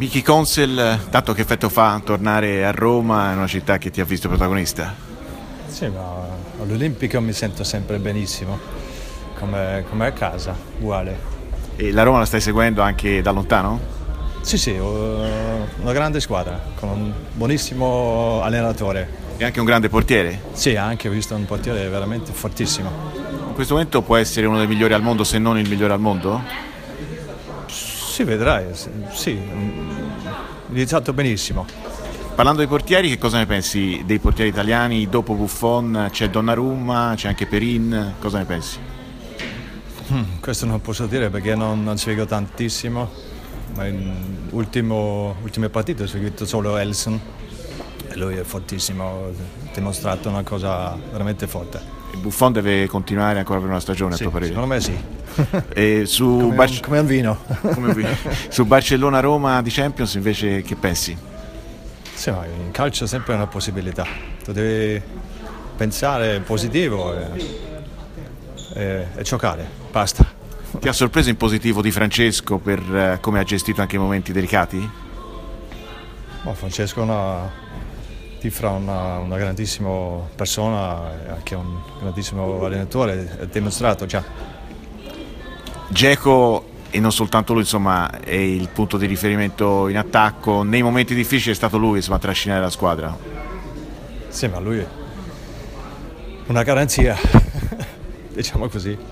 Miki Consel, tanto che effetto fa tornare a Roma, in una città che ti ha visto protagonista? Sì, ma all'Olimpico mi sento sempre benissimo, come a casa, uguale. E la Roma la stai seguendo anche da lontano? Sì, sì, ho una grande squadra, con un buonissimo allenatore. E anche un grande portiere? Sì, anche ho visto un portiere veramente fortissimo. In questo momento può essere uno dei migliori al mondo, se non il migliore al mondo? Si vedrà, sì, iniziato benissimo. Parlando dei portieri, che cosa ne pensi dei portieri italiani? Dopo Buffon c'è Donnarumma, c'è anche Perin, cosa ne pensi? Questo non posso dire perché non seguo tantissimo, ma in ultime partite ho seguito solo Elson e lui è fortissimo, ha dimostrato una cosa veramente forte. E Buffon deve continuare ancora per una stagione, Sì, a tuo parere? secondo me sì. E su Come un vino. su Barcellona-Roma di Champions invece che pensi? Sì, ma in calcio è sempre una possibilità, tu devi pensare positivo e giocare, basta. Ti ha sorpreso in positivo Di Francesco per come ha gestito anche i momenti delicati? Francesco è una grandissima persona e anche un grandissimo allenatore, ha dimostrato già. Dzeko, e non soltanto lui, insomma, è il punto di riferimento in attacco. Nei momenti difficili è stato lui, insomma, a trascinare la squadra. Sì, ma lui è una garanzia, diciamo così.